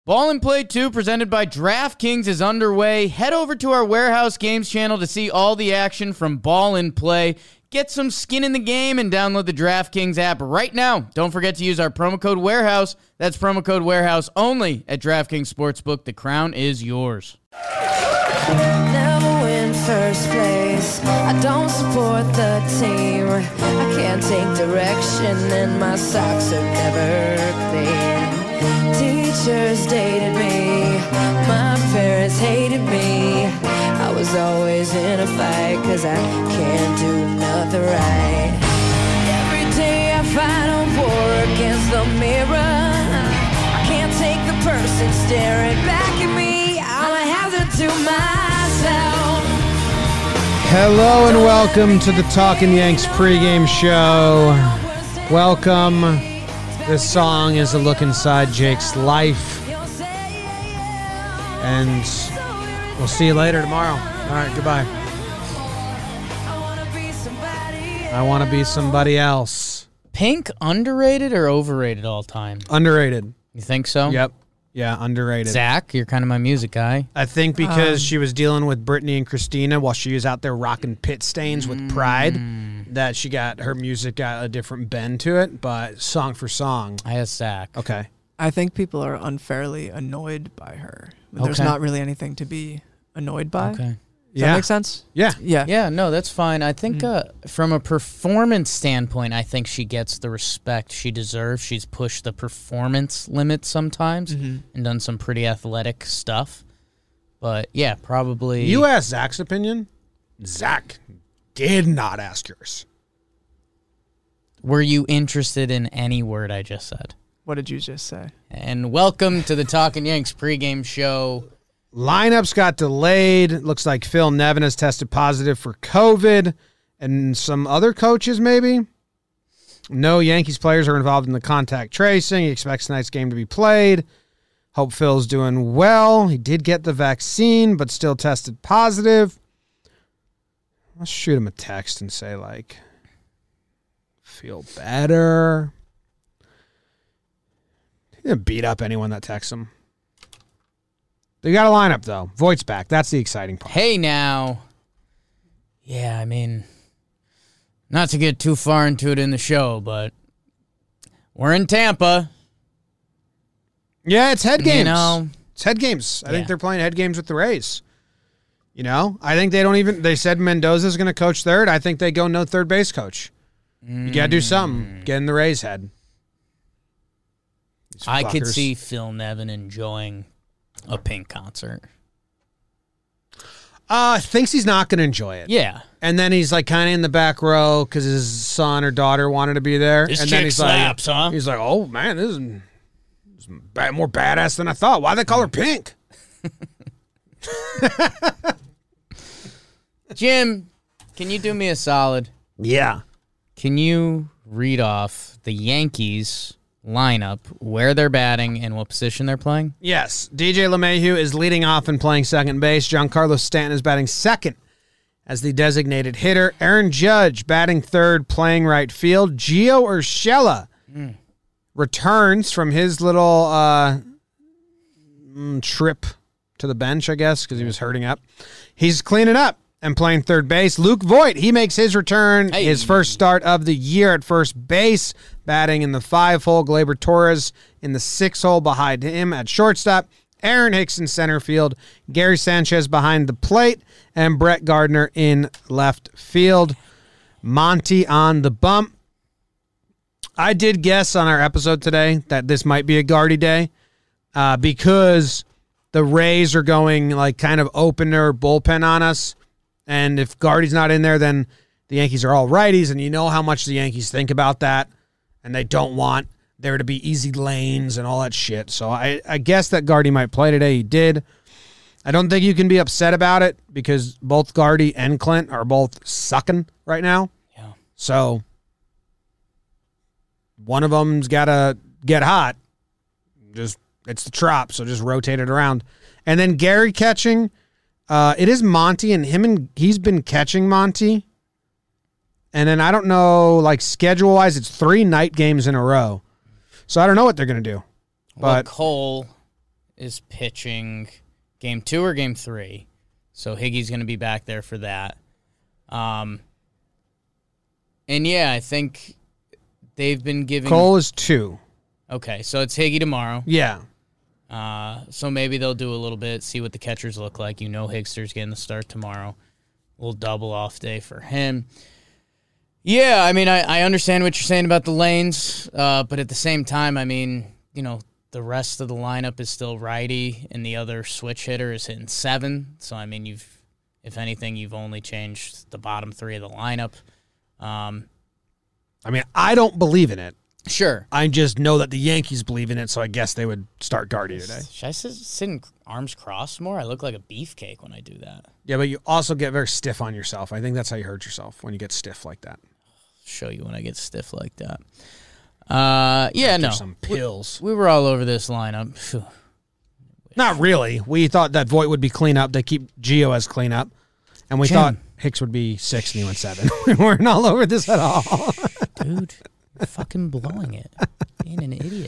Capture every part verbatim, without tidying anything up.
Ball and Play two, presented by DraftKings, is underway. Head over to our Warehouse Games channel to see all the action from Ball and Play. Get some skin in the game and download the DraftKings app right now. Don't forget to use our promo code Warehouse. That's promo code Warehouse only at DraftKings Sportsbook. The crown is yours. Never win first place. I don't support the team. I can't take direction and my socks are never clean. Teachers dated me, my parents hated me. I was always in a fight cause I can't do nothing right. Every day I fight a war against the mirror. I can't take the person staring back at me. I'm a hazard to myself. Hello and welcome to the Talkin' Yanks pregame show. Welcome. This song is a look inside Jake's life. And we'll see you later tomorrow. All right, goodbye. I want to be somebody else. Pink, underrated or overrated all time? Underrated. You think so? Yep. Yeah, underrated. Zach, you're kind of my music guy. I think because Um, she was dealing with Brittany and Christina while she was out there rocking pit stains with Pride, that she got, her music got a different bend to it, but song for song. I have Zach. Okay. I think people are unfairly annoyed by her. There's Okay. not really anything to be annoyed by. Okay. Does Yeah. that make sense? Yeah. Yeah. Yeah, no, that's fine. I think uh, from a performance standpoint, I think she gets the respect she deserves. She's pushed the performance limit sometimes Mhm. and done some pretty athletic stuff. But yeah, probably. You asked Zach's opinion. Zach did not ask yours. Were you interested in any word I just said? What did you just say? And welcome to the Talkin' Yanks pregame show. Lineups got delayed. Looks like Phil Nevin has tested positive for COVID, and some other coaches maybe. No Yankees players are involved in the contact tracing. He expects tonight's game to be played. Hope Phil's doing well. He did get the vaccine, but still tested positive. Let's shoot him a text and say, like, feel better. He didn't beat up anyone that texts him. They got a lineup, though. Voigt's back. That's the exciting part. Hey, now. Yeah, I mean, not to get too far into it in the show, but we're in Tampa. Yeah, it's head games. You know, it's head games. I Yeah. think they're playing head games with the Rays. You know, I think they don't even, they said Mendoza's going to coach third. I think they go no third base coach. You got to do something. Get in the Rays' head. These I could fuckers. see Phil Nevin enjoying a Pink concert. Uh, thinks he's not going to enjoy it. Yeah. And then he's like kind of in the back row because his son or daughter wanted to be there. This and then chick he's slaps, like, huh? He's like, oh, man, this is, this is bad, more badass than I thought. Why they call her Pink? Jim, can you do me a solid? Yeah. Can you read off the Yankees lineup, where they're batting, and what position they're playing? Yes. D J LeMahieu is leading off and playing second base. Giancarlo Stanton is batting second as the designated hitter. Aaron Judge batting third, playing right field. Gio Urshela Mm. returns from his little uh, mm, trip to the bench, I guess, because he was hurting up. He's cleaning up and playing third base. Luke Voigt, he makes his return, Hey. his first start of the year at first base, batting in the five-hole. Gleyber Torres in the six-hole behind him at shortstop. Aaron Hicks in center field. Gary Sanchez behind the plate. And Brett Gardner in left field. Monty on the bump. I did guess on our episode today that this might be a Gardy day uh, because the Rays are going like kind of opener bullpen on us. And if Gardy's not in there, then the Yankees are all righties, and you know how much the Yankees think about that, and they don't want there to be easy lanes and all that shit. So I, I guess that Gardy might play today. He did. I don't think you can be upset about it because both Gardy and Clint are both sucking right now. Yeah. So one of them's got to get hot. Just it's the Trop, so just rotate it around. And then Gary catching. Uh, it is Monty, and him and he's been catching Monty. And then I don't know, like schedule-wise, it's three night games in a row. So I don't know what they're going to do. Well, But Cole is pitching game two or game three. So Higgy's going to be back there for that. Um, and, yeah, I think they've been giving... Cole is two. Okay, so it's Higgy tomorrow. Yeah. Uh, so maybe they'll do a little bit, see what the catchers look like. You know Higster's getting the start tomorrow. We'll double off day for him. Yeah, I mean, I, I understand what you're saying about the lanes, uh, but at the same time, I mean, you know, the rest of the lineup is still righty, and the other switch hitter is hitting seven. So, I mean, you've, if anything, you've only changed the bottom three of the lineup. Um, I mean, I don't believe in it. Sure. I just know that the Yankees believe in it, so I guess they would start Gardy today. Should I sit, sit in arms crossed more? I look like a beefcake when I do that. Yeah, but you also get very stiff on yourself. I think that's how you hurt yourself, when you get stiff like that. Show you when I get stiff like that. Uh, yeah, After no. some pills. We, we were all over this lineup. Phew. Not really. We thought that Voit would be cleanup. They keep Gio as cleanup. And we Jim. thought Hicks would be six and he went seven. We weren't all over this at all. Dude, you're fucking blowing it. Being an idiot.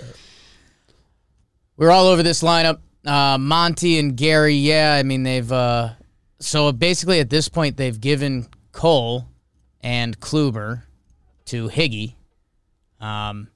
We're all over this lineup. Uh, Monty and Gary, yeah, I mean, they've... Uh, so basically at this point, they've given Cole and Kluber to Higgy. Um,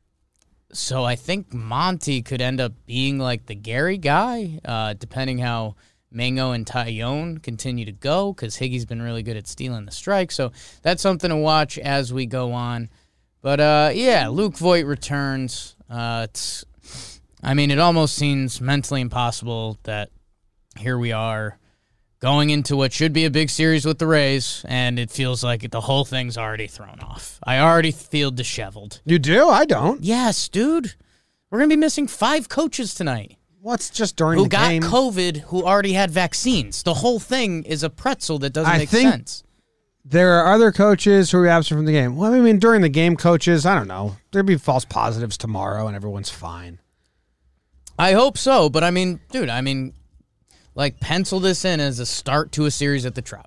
so I think Monty could end up being like the Gary guy, uh, depending how Mango and Tyone continue to go, because Higgy's been really good at stealing the strike. So that's something to watch as we go on. But, uh, yeah, Luke Voit returns. Uh, it's, I mean, it almost seems mentally impossible that here we are going into what should be a big series with the Rays, and it feels like the whole thing's already thrown off. I already feel disheveled. You do? I don't. Yes, dude. We're going to be missing five coaches tonight. What's just during who the got game? COVID, who already had vaccines. The whole thing is a pretzel that doesn't I make think sense. There are other coaches who are absent from the game. Well, I mean, during the game, coaches, I don't know. There'd be false positives tomorrow, and everyone's fine. I hope so, but I mean, dude, I mean... Like, pencil this in as a start to a series at the Trop.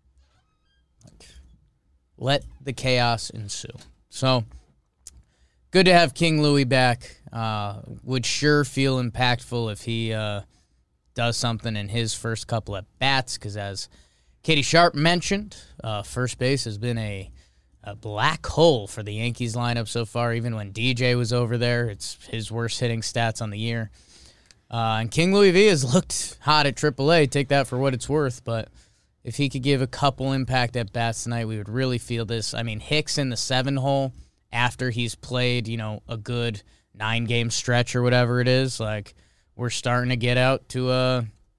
Like, let the chaos ensue. So, good to have King Louis back. Uh, would sure feel impactful if he uh, does something in his first couple at bats, because as Katie Sharp mentioned, uh, first base has been a, a black hole for the Yankees lineup so far. Even when D J was over there, it's his worst hitting stats on the year. Uh, and King Louis V has looked hot at triple A. Take that for what it's worth. But if he could give a couple impact at bats tonight, we would really feel this. I mean, Hicks in the seven hole after he's played, you know, a good nine-game stretch or whatever it is. Like, we're starting to get out to uh,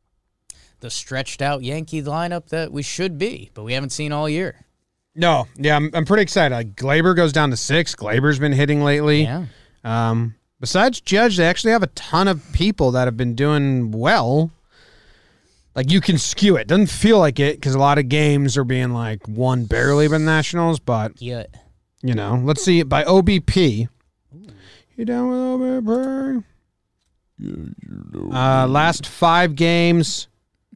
the stretched-out Yankee lineup that we should be, but we haven't seen all year. No. Yeah, I'm, I'm pretty excited. Like, Glaber goes down to six. Glaber's been hitting lately. Yeah. Um, besides Judge, they actually have a ton of people that have been doing well. Like, you can skew it. Doesn't feel like it because a lot of games are being, like, won barely by the Nationals, but, Yeah. you know, let's see. By O B P. Ooh. You down with O B P? Yeah, you know. Uh, last five games.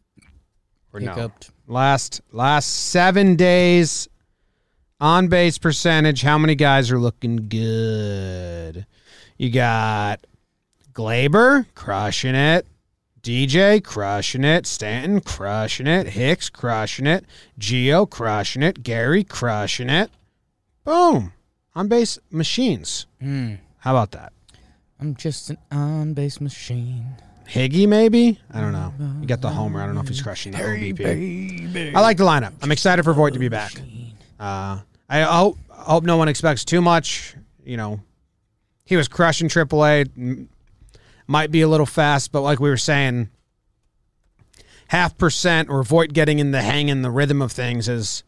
Or no. Hiccuped. Last, last seven days. On-base percentage, how many guys are looking good? You got Glaber, crushing it. D J, crushing it. Stanton, crushing it. Hicks, crushing it. Gio, crushing it. Gary, crushing it. Boom. On-base machines. Mm. How about that? I'm just an on-base machine. Higgy, maybe? I don't know. You got the homer. I don't know if he's crushing the O B P. Baby. I like the lineup. I'm excited for Voit to be back. Uh, I hope, hope no one expects too much. You know, he was crushing triple A. Might be a little fast, but like we were saying, half percent or Voit getting in the hang and the rhythm of things is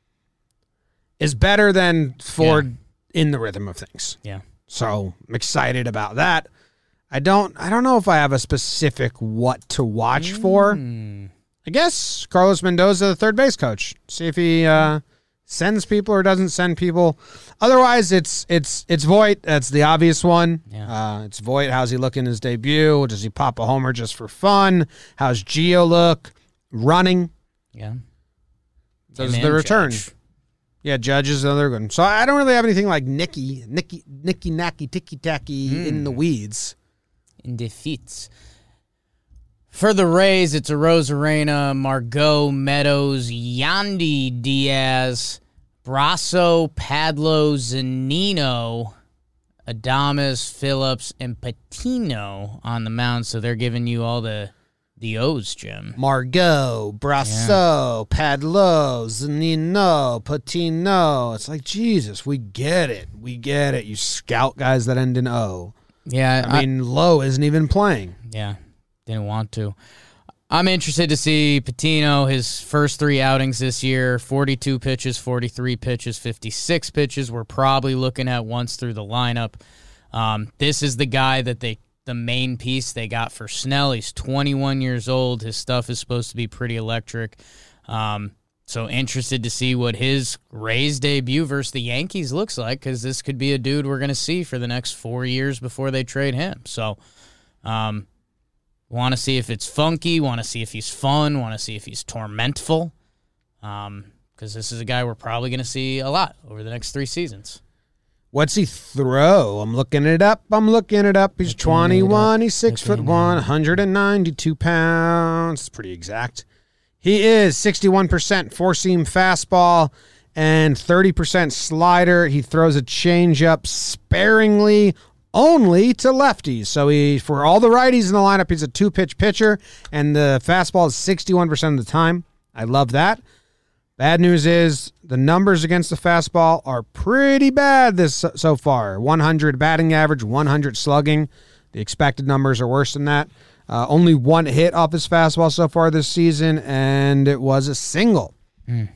is better than Ford yeah. in the rhythm of things. Yeah. So I'm excited about that. I don't I don't know if I have a specific what to watch mm. for. I guess Carlos Mendoza, the third base coach. See if he uh, sends people or doesn't send people. Otherwise, it's it's it's Voit. That's the obvious one. Yeah. Uh, it's Voit. How's he look in his debut? Does he pop a homer just for fun? How's Gio look? Running. Yeah. Does the return. Judge. Yeah, Judge is another good one. So I don't really have anything like Nicky, Nicky, Nicky, Nacky, Ticky Tacky mm. in the weeds. In defeats. For the Rays, it's Arozarena, Margot, Meadows, Yandy Diaz, Brasso, Padlo, Zanino, Adames, Phillips, and Patino on the mound. So they're giving you all the the O's, Jim. Margot, Brasso, yeah. Padlo, Zanino, Patino. It's like, Jesus, we get it. We get it. You scout guys that end in O. Yeah. I, I mean, Lowe isn't even playing. Yeah. Didn't want to. I'm interested to see Patino, his first three outings this year, forty-two pitches, forty-three pitches, fifty-six pitches. We're probably looking at once through the lineup. Um, this is the guy that they, the main piece they got for Snell. He's twenty-one years old. His stuff is supposed to be pretty electric. Um, so interested to see what his Rays debut versus the Yankees looks like, because this could be a dude we're going to see for the next four years before they trade him. So, um, want to see if it's funky, want to see if he's fun, want to see if he's tormentful, um, because this is a guy we're probably going to see a lot over the next three seasons. What's he throw? I'm looking it up. I'm looking it up. He's twenty-one. He's six foot one, one hundred ninety-two pounds. It's pretty exact. He is sixty-one percent four-seam fastball and thirty percent slider. He throws a changeup sparingly, only to lefties. So he, for all the righties in the lineup, he's a two-pitch pitcher, and the fastball is sixty-one percent of the time. I love that. Bad news is the numbers against the fastball are pretty bad this so far. one hundred batting average, one hundred slugging. The expected numbers are worse than that. Uh, only one hit off his fastball so far this season, and it was a single. Mm.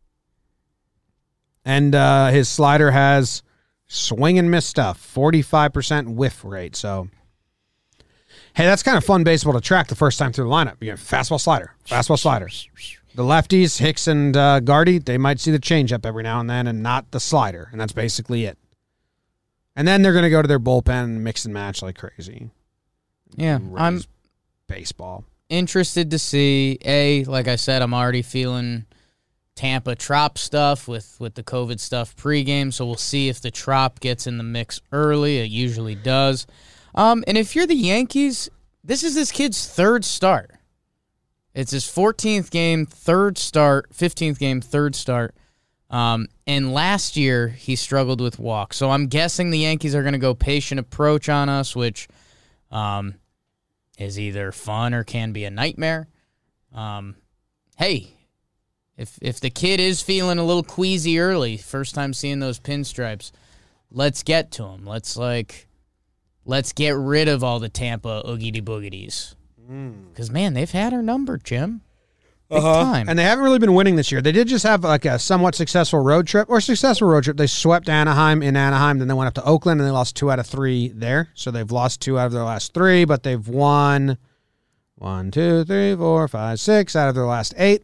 And uh, his slider has swing and miss stuff, forty-five percent whiff rate. So, hey, that's kind of fun baseball to track the first time through the lineup. You get fastball, slider, fastball, slider. The lefties, Hicks and uh, Gardy, they might see the changeup every now and then and not the slider, and that's basically it. And then they're going to go to their bullpen and mix and match like crazy. Yeah, Raise I'm baseball. Interested to see, A, like I said, I'm already feeling Tampa Trop stuff with, with the COVID stuff pregame, so we'll see if the Trop gets in the mix early. It usually does. Um, and if you're the Yankees, this is this kid's third start. It's his fourteenth game, third start, fifteenth game, third start. Um, and last year, he struggled with walks. So I'm guessing the Yankees are going to go patient approach on us, which um, is either fun or can be a nightmare. Um, hey, if if the kid is feeling a little queasy early, first time seeing those pinstripes, let's get to him. Let's, like, let's get rid of all the Tampa oogity-boogities. Because, man, they've had our number, Jim. Big uh-huh. time. And they haven't really been winning this year. They did just have like a somewhat successful road trip, or successful road trip. They swept Anaheim in Anaheim, then they went up to Oakland, and they lost two out of three there. So they've lost two out of their last three, but they've won one, two, three, four, five, six out of their last eight.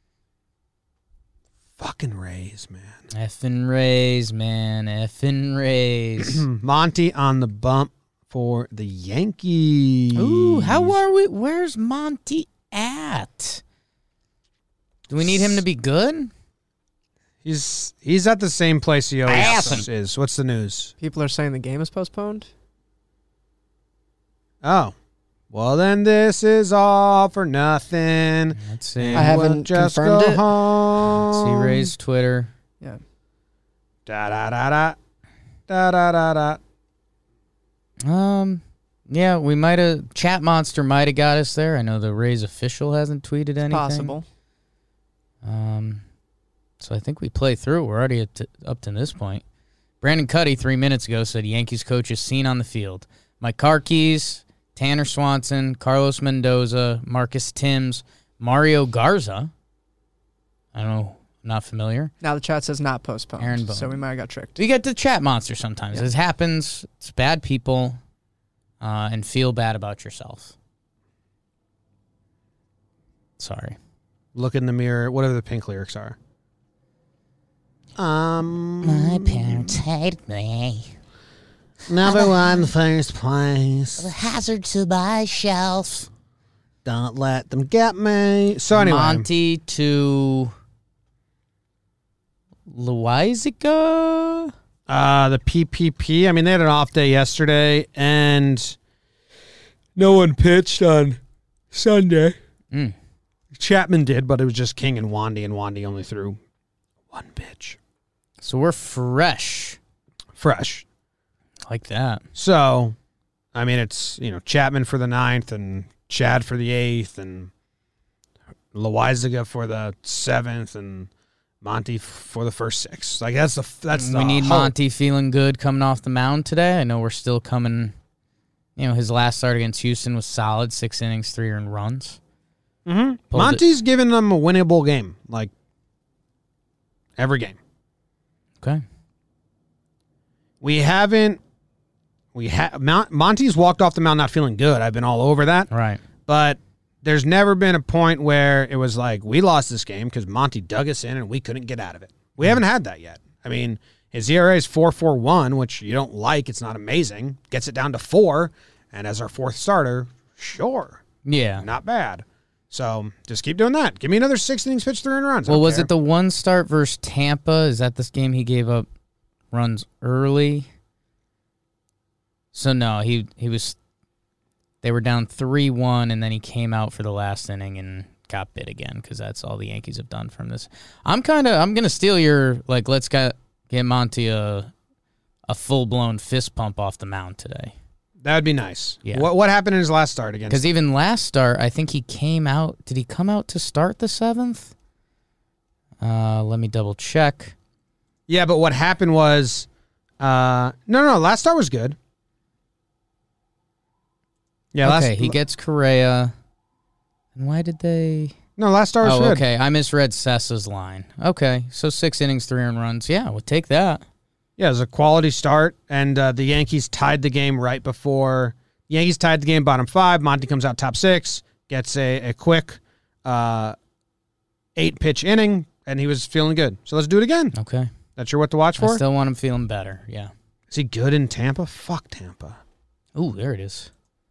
Fucking Rays, man. Effing Rays, man. Effing Rays. Monty on the bump for the Yankees. Ooh, how are we? Where's Monty at? Do we need him to be good? He's he's at the same place he always awesome. is. What's the news? People are saying the game is postponed. Oh. Well, then this is all for nothing. Let's see. I haven't we'll just confirmed go it. home. Let's see Ray's Twitter. Yeah. Da da da da. Da da da da. Um, yeah, we might have. Chat Monster might have got us there. I know the Rays official hasn't tweeted It's anything. possible. Um, so I think we play through. We're already at t- up to this point. Brandon Cuddy three minutes ago said Yankees coach is seen on the field. Mike Carkeys, Tanner Swanson, Carlos Mendoza, Marcus Timms, Mario Garza. I don't know. I'm not familiar. Now the chat says not postponed. Aaron Boone. So we might have got tricked. You get the chat monster sometimes. Yeah. This happens. It's bad people, uh, and feel bad about yourself. Sorry. Look in the mirror. Whatever the Pink lyrics are. Um, My parents hate me. Number one, first place. The hazard to my shelf. Don't let them get me. So anyway, Monty to Loizica. uh, the P P P. I mean, they had an off day yesterday, and no one pitched on Sunday. Mm. Chapman did, but it was just King and Wandy, and Wandy only threw one pitch. So we're fresh. Fresh. Like that. So, I mean, it's, you know, Chapman for the ninth and Chad for the eighth and Loizaga for the seventh and Monty for the first six. Like, that's the that's the We need hope. Monty feeling good coming off the mound today. I know we're still coming. You know, his last start against Houston was solid. Six innings, three earned runs. Mm-hmm. Pulled Monty's giving them a winnable game, like every game. Okay. We haven't. We have Monty's walked off the mound not feeling good. I've been all over that. Right. But there's never been a point where it was like, we lost this game because Monty dug us in and we couldn't get out of it. We haven't had that yet. I mean, his E R A is four point four one, which you don't like. It's not amazing. Gets it down to four. And as our fourth starter, sure. Yeah. Not bad. So just keep doing that. Give me another six innings pitched, three earned runs. I Well, don't was care. it the one start versus Tampa? Is that this game he gave up runs early? So, no, he, he was – they were down three one, and then he came out for the last inning and got bit again because that's all the Yankees have done from this. I'm kind of – I'm going to steal your, like, let's get, get Monty a, a full-blown fist pump off the mound today. That would be nice. Yeah. What what happened in his last start against? Because even last start, I think he came out. Did he come out to start the seventh? Uh, let me double check. Yeah, but what happened was, uh, no, no, last start was good. Yeah, okay, last, he gets Correa. And why did they? no, last start was Oh, good. okay. I misread Sessa's line. Okay, so six innings, three earned runs. Yeah, we'll take that. Yeah, it was a quality start, and uh, the Yankees tied the game right before. Yankees tied the game bottom five. Monty comes out top six, gets a, a quick uh, eight-pitch inning, and he was feeling good. So let's do it again. Okay. That's your what to watch I for? still want him feeling better. Yeah. Is he good in Tampa? Fuck Tampa. Ooh, there it is.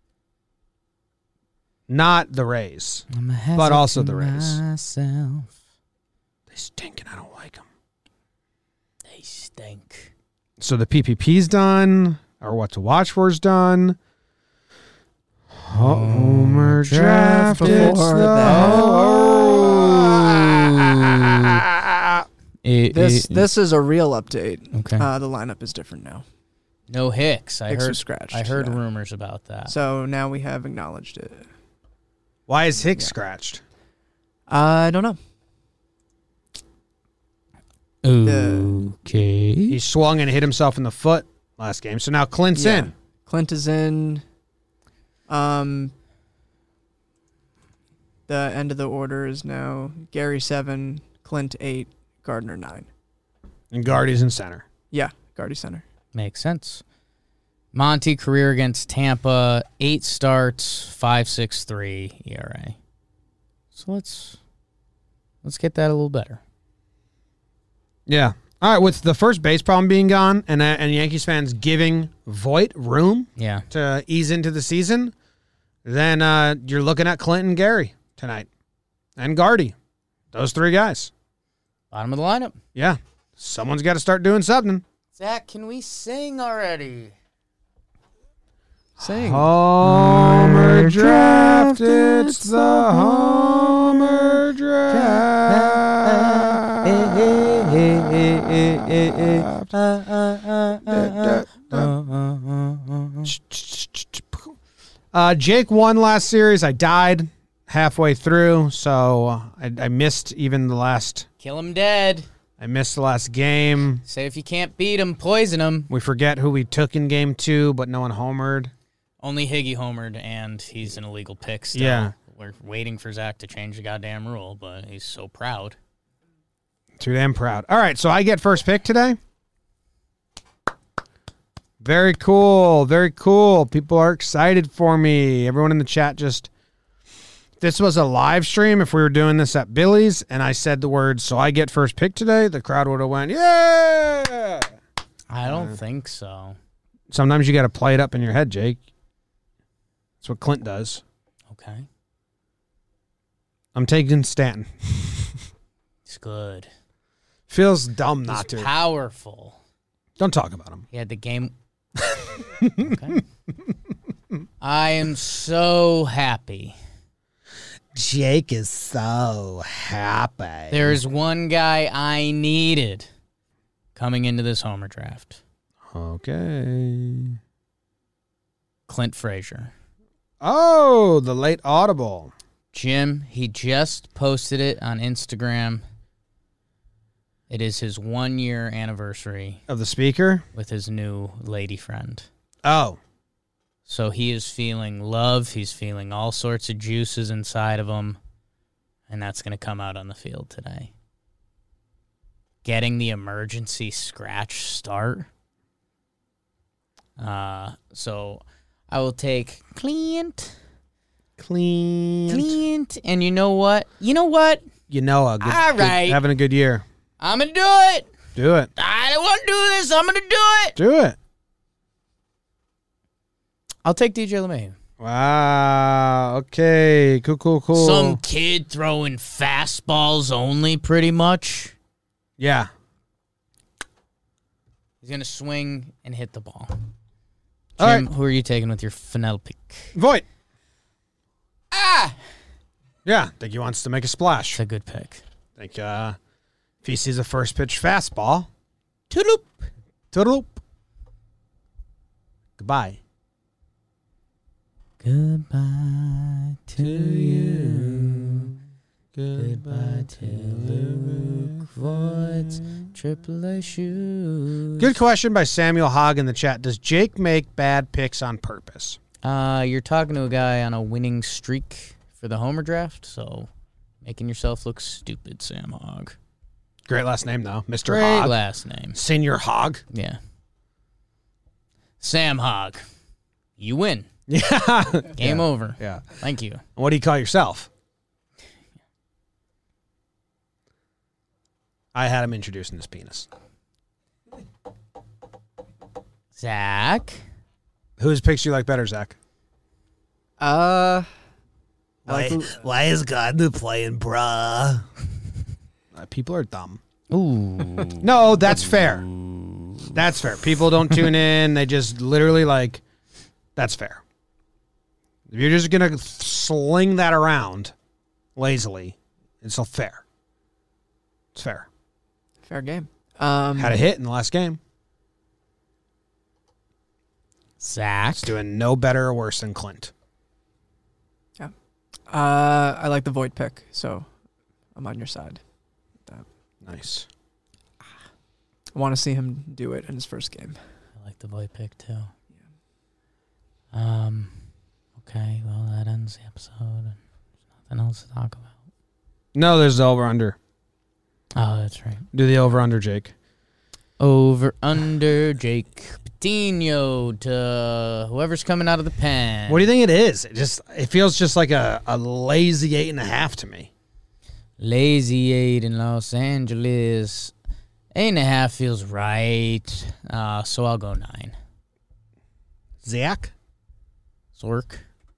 Not the Rays. I'm a But hazard also to the Rays. myself. They stink, and I don't like them. They stink. So the P P P's done. Our what to watch for is done. Homer draft. before It's the that. It- This it- this is a real update. Okay. Uh, the lineup is different now. No Hicks. I Hicks heard was scratched, I heard yeah. rumors about that. So now we have acknowledged it. Why is Hicks Yeah. scratched? I don't know. Okay. He swung and hit himself in the foot last game. So now Clint's Yeah. in. Clint is in. Um, the end of the order is now Gary seven, Clint eight, Gardner nine. And Guardy's in center. Yeah, Guardy center. Makes sense. Monty career against Tampa, eight starts, five six three E R A. So let's let's get that a little better. Yeah. All right. With the first base problem being gone and uh, and Yankees fans giving Voit room Yeah. to ease into the season, then uh, you're looking at Clint and Gary tonight. And Guardy. Those three guys. Bottom of the lineup. Yeah. Someone's got to start doing something. Zach, can we sing already? Sing. Homer draft. It's the Homer draft. Uh, Jake won last series. I died halfway through, so I, I missed even the last. Kill him dead. I missed the last game. Say if you can't beat him, poison him. We forget who we took in game two, but no one homered. Only Higgy homered, and he's an illegal pick still. Yeah. We're waiting for Zach to change the goddamn rule, but he's so proud. Too damn proud. All right, so I get first pick today. Very cool. Very cool. People are excited for me. Everyone in the chat just... This was a live stream. If we were doing this at Billy's and I said the words, so I get first pick today, the crowd would have went, yeah! I don't think so. Sometimes you got to play it up in your head, Jake. That's what Clint does. Okay. I'm taking Stanton. It's good. Feels dumb not He's to. powerful. Don't talk about him. He had the game. Okay. I am so happy Jake is so happy. There's one guy I needed coming into this Homer draft. Okay. Clint Frazier. Oh, the late audible. Jim, he just posted it on Instagram. It is his one-year anniversary Of the speaker? with his new lady friend. Oh. So he is feeling love. He's feeling all sorts of juices inside of him. And that's going to come out on the field today. Getting the emergency scratch start. Uh, so I will take Clint. Clean. Clint. And you know what? You know what? You know, a good, All good- right. having a good year. I'm going to do it. Do it. I don't want to do this. I'm going to do it. Do it. I'll take D J LeMahieu. Wow. Okay. Cool, cool, cool. Some kid throwing fastballs only, pretty much. Yeah. He's going to swing and hit the ball. All Jim, right. who are you taking with your Fennel pick? Voigt. Ah! Yeah. Think he wants to make a splash. It's a good pick. Think uh, if he sees a first pitch fastball, Toodaloop. toodaloop. Goodbye. Goodbye to you. Goodbye to Luke Voigt's Triple A shoes. Good question by Samuel Hogg in the chat. Does Jake make bad picks on purpose? Uh, you're talking to a guy on a winning streak for the Homer draft, so making yourself look stupid, Sam Hogg. Great last name, though. Mister Great Hogg. last name. Senior Hogg. Yeah. Sam Hogg. You win. Yeah. Game yeah. over. Yeah. Thank you. What do you call yourself? I had him introducing his penis. Zach. Whose picks do you like better, Zach? Uh, I Why, like, why is Gardner playing, bruh? Uh, people are dumb. Ooh. No, that's fair. That's fair. People don't tune in. They just literally like, that's fair. If you're just going to sling that around lazily, it's all fair. It's fair. fair game. Um, Had a hit in the last game. Zach. It's doing no better or worse than Clint. yeah. Uh, I like the Void pick, so I'm on your side. Nice. I want to see him do it in his first game. I like the boy pick too. Um. Okay. Well, that ends the episode. And there's nothing else to talk about. No, there's the over-under. Oh, that's right. Do the over-under, Jake. Over under Jake Patino to whoever's coming out of the pen. What do you think it is? It just it feels just like a, a lazy eight and a half to me. Lazy eight in Los Angeles. Eight and a half feels right. Uh, so I'll go nine. Zach? Zork.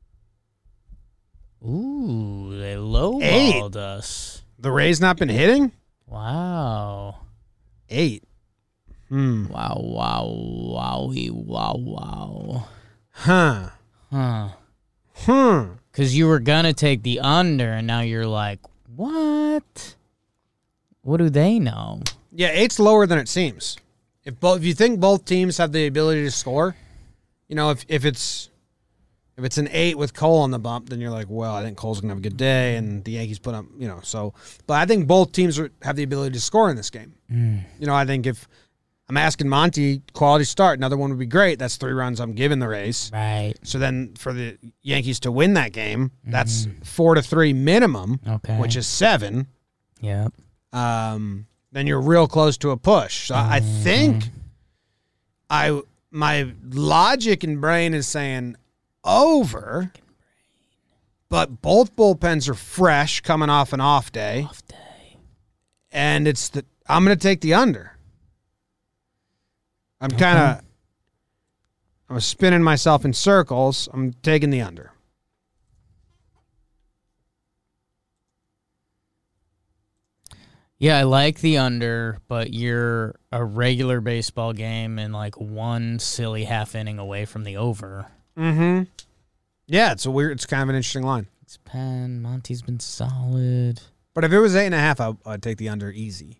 Ooh, they lowballed us. The Rays not been hitting? Wow. Eight. Hmm. Wow, wow, wowie, wow, wow. Huh. Huh. Hmm. Because you were going to take the under, and now you're like, what? What do they know? Yeah, eight's lower than it seems. If both, if you think both teams have the ability to score, you know, if if it's if it's an eight with Cole on the bump, then you're like, well, I think Cole's gonna have a good day, and the Yankees put up, you know. So, but I think both teams are, have the ability to score in this game. Mm. You know, I think if I'm asking Monty, quality start, another one would be great. That's three runs I'm giving the Rays. Right. So then for the Yankees to win that game, that's four to three minimum, Okay. which is seven. Yep. Um, then you're real close to a push. So I think I my logic and brain is saying over, but both bullpens are fresh coming off an off day, Off day. and it's the I'm going to take the under. I'm kind of I was spinning myself in circles. I'm taking the under. Yeah, I like the under, but you're a regular baseball game and like one silly half inning away from the over. Mm-hmm. Yeah, it's a weird. It's kind of an interesting line. It's Penn. Monty's been solid. But if it was eight and a half, I, I'd take the under easy.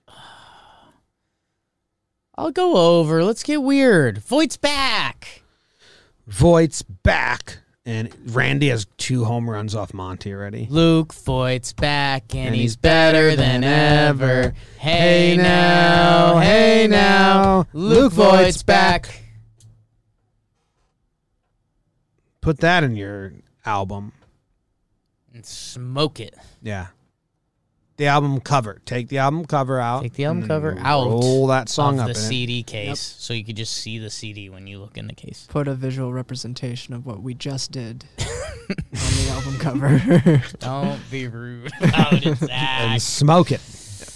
I'll go over. Let's get weird. Voigt's back. Voigt's back. And Randy has two home runs off Monty already. Luke Voigt's back, and, And he's, he's better better than than ever. ever. Hey, Hey now, now, hey hey now. now. Luke Luke Voigt's Voigt's back. back. Put that in your album. And smoke it. Yeah. The album cover. Take the album cover out. Take the album and cover then out Roll that song of up the in C it. D case, so you could just see the C D when you look in the case. Put a visual representation of what we just did on the album cover. Don't be rude about it, Zach. And smoke it.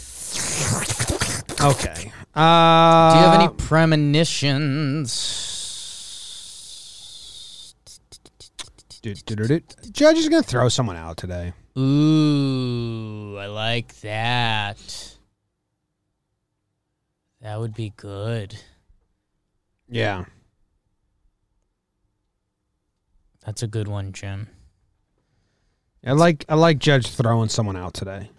Okay. Uh, Do you have any premonitions? do, do, do, do. Judge is going to throw someone out today. Ooh, I like that. That would be good. Yeah. That's a good one, Jim. I like I like Judge throwing someone out today.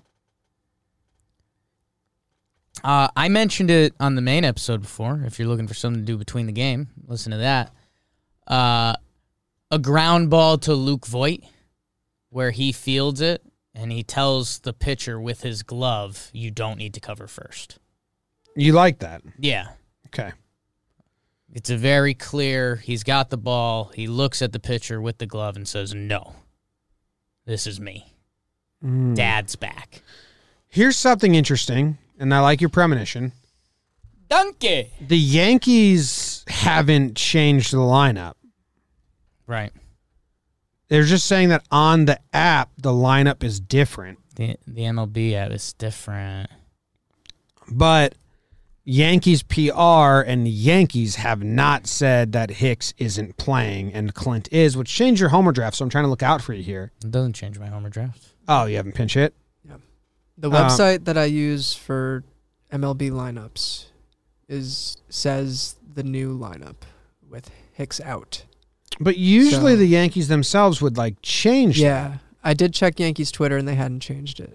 Uh, I mentioned it on the main episode before. If you're looking for something to do between the game, listen to that. Uh, a ground ball to Luke Voigt, where he fields it, and he tells the pitcher with his glove, you don't need to cover first. You like that? Yeah. Okay. It's a very clear, he's got the ball, he looks at the pitcher with the glove and says, no, this is me. Mm. Dad's back. Here's something interesting, and I like your premonition. Donkey. The Yankees haven't changed the lineup. Right. They're just saying that on the app, the lineup is different. The, the M L B app is different. But Yankees P R and the Yankees have not said that Hicks isn't playing and Clint is, which changed your homer draft, so I'm trying to look out for you here. It doesn't change my homer draft. Oh, you haven't pinch hit? The Uh, website that I use for M L B lineups is says the new lineup with Hicks out. But usually So- the Yankees themselves would, like, change that. Yeah, I did check Yankees Twitter and they hadn't changed it.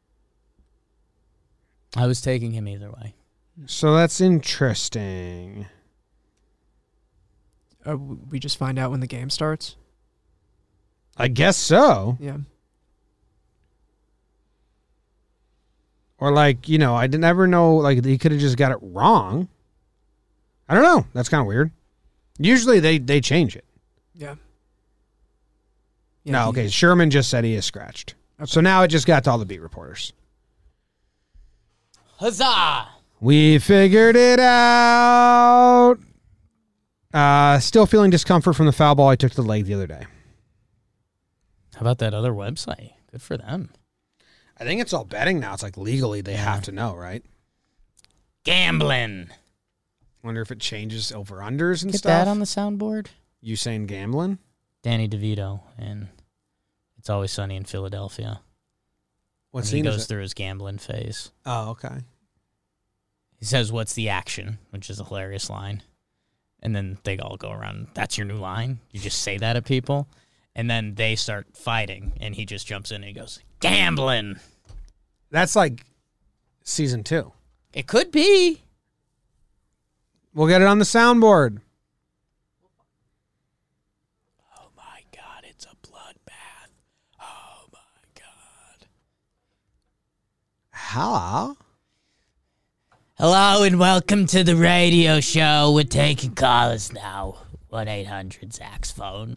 I was taking him either way. So that's interesting. Uh, we just find out when the game starts. I guess so. Yeah. Or, like, you know, I didn't ever know, like, he could have just got it wrong. I don't know. That's kind of weird. Usually they, they change it. Yeah. No, okay. Sherman just said he is scratched. So now it just got to all the beat reporters. Huzzah! We figured it out. Uh, still feeling discomfort from the foul ball I took to the leg the other day. How about that other website? Good for them. I think it's all betting now. It's like legally they have to know, right? Gambling. Wonder if it changes over-unders and Get stuff. that on the soundboard? You saying gambling? Danny DeVito, and It's Always Sunny in Philadelphia. What And scene he is goes it? through his gambling phase. Oh, okay. He says, "What's the action?" which is a hilarious line. And then they all go around, "That's your new line?" You just say that at people. And then they start fighting, and he just jumps in and he goes, "Gambling." That's like season two. It could be. We'll get it on the soundboard. Oh, my God, it's a bloodbath. Oh, my God. Hello? Hello and welcome to the radio show. We're taking callers now. one eight hundred Zach's phone.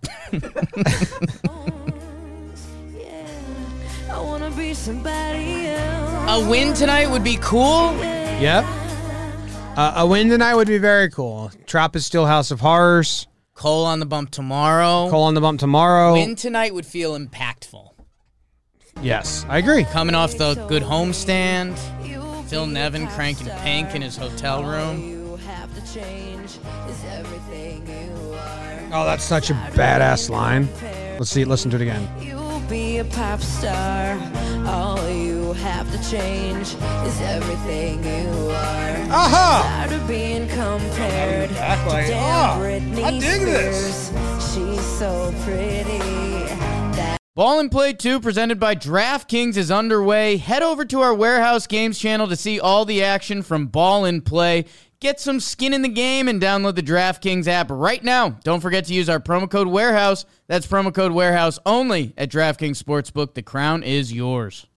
Yeah, I wanna be somebody else. A win tonight would be cool. Yep. Uh, a win tonight would be very cool. Trop is still House of Horrors. Cole on the bump tomorrow. Cole on the bump tomorrow. Win tonight would feel impactful. Yes, I agree. Coming off the good homestand. Phil Nevin cranking pink in his hotel room. You have to change is everything you are. Oh, that's such a badass line. Let's see. Listen to it again. You'll be a pop star. All you have to change is everything you are. Aha! Tired of being compared Back like, to damn oh, Britney I dig this. Spears. She's so pretty. Ball and Play two, presented by DraftKings, is underway. Head over to our Warehouse Games channel to see all the action from Ball and Play. Get some skin in the game and download the DraftKings app right now. Don't forget to use our promo code Warehouse. That's promo code Warehouse only at DraftKings Sportsbook. The crown is yours.